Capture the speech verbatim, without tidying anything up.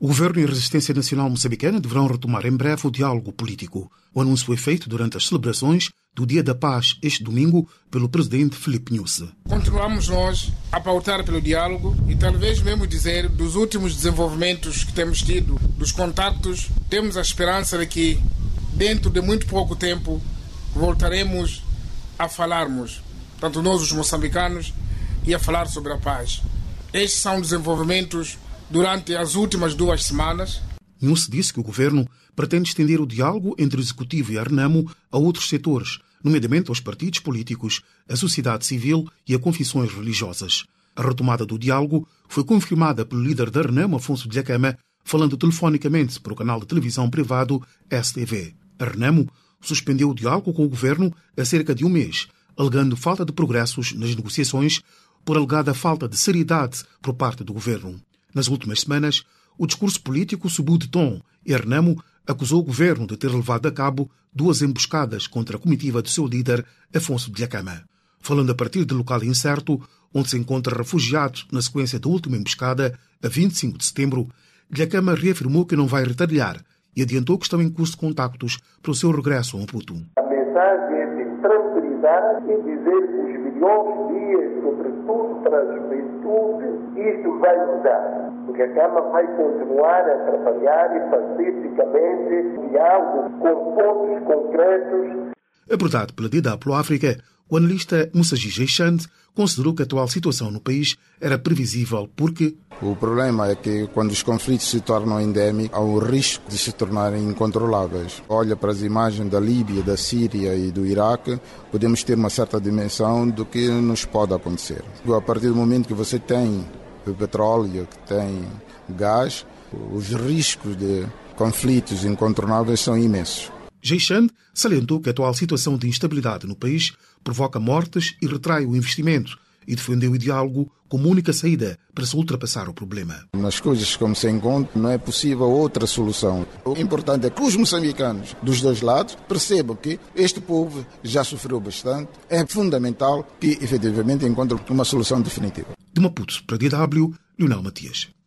O Governo e a Resistência Nacional Moçambicana deverão retomar em breve o diálogo político. O anúncio foi feito durante as celebrações do Dia da Paz este domingo pelo presidente Filipe Nyusi. Continuamos nós a pautar pelo diálogo e talvez mesmo dizer dos últimos desenvolvimentos que temos tido, dos contactos, temos a esperança de que dentro de muito pouco tempo voltaremos a falarmos, tanto nós os moçambicanos, e a falar sobre a paz. Estes são desenvolvimentos durante as últimas duas semanas. Nyusi disse que o governo pretende estender o diálogo entre o Executivo e a Renamo a outros setores, nomeadamente aos partidos políticos, a sociedade civil e a confissões religiosas. A retomada do diálogo foi confirmada pelo líder da Renamo, Afonso Dhlakama, falando telefonicamente para o canal de televisão privado S T V. A Renamo suspendeu o diálogo com o governo há cerca de um mês, alegando falta de progressos nas negociações por alegada falta de seriedade por parte do governo. Nas últimas semanas, o discurso político subiu de tom e a Renamo acusou o governo de ter levado a cabo duas emboscadas contra a comitiva do seu líder, Afonso Dhlakama. Falando a partir de local incerto, onde se encontra refugiado na sequência da última emboscada, a vinte e cinco de setembro, Dhlakama reafirmou que não vai retaliar e adiantou que estão em curso de contactos para o seu regresso a Maputo. A mensagem é de tranquilidade e dizer que os milhões de dias, sobretudo para a juventude, isto vai mudar. Porque a Câmara vai continuar a trabalhar e pacificamente diálogo com pontos concretos. Abordado pela D W África, o analista Mussaji Jeixande considerou que a atual situação no país era previsível porque o problema é que quando os conflitos se tornam endémicos, há o risco de se tornarem incontroláveis. Olha para as imagens da Líbia, da Síria e do Iraque, podemos ter uma certa dimensão do que nos pode acontecer. A partir do momento que você tem petróleo, que tem gás, os riscos de conflitos incontornáveis são imensos. Jeixande salientou que a atual situação de instabilidade no país provoca mortes e retrai o investimento e defendeu o diálogo como única saída para se ultrapassar o problema. Nas coisas como se encontra, não é possível outra solução. O importante é que os moçambicanos dos dois lados percebam que este povo já sofreu bastante. É fundamental que efetivamente encontrem uma solução definitiva. De Maputo para D W, Leonel Matias.